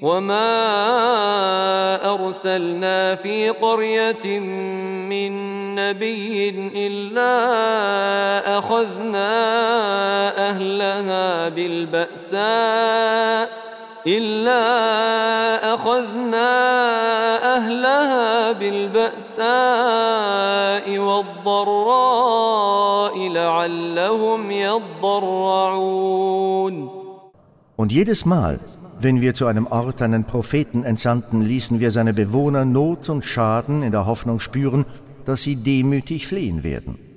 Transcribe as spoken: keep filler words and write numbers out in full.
وما أرسلنا في قرية من نبي إلا أخذنا أهلها بالبأساء إلا أخذنا أهلها بالبأساء والضراء لعلهم يضرعون. Und jedes Mal, wenn wir zu einem Ort einen Propheten entsandten, ließen wir seine Bewohner Not und Schaden in der Hoffnung spüren, dass sie demütig fliehen werden.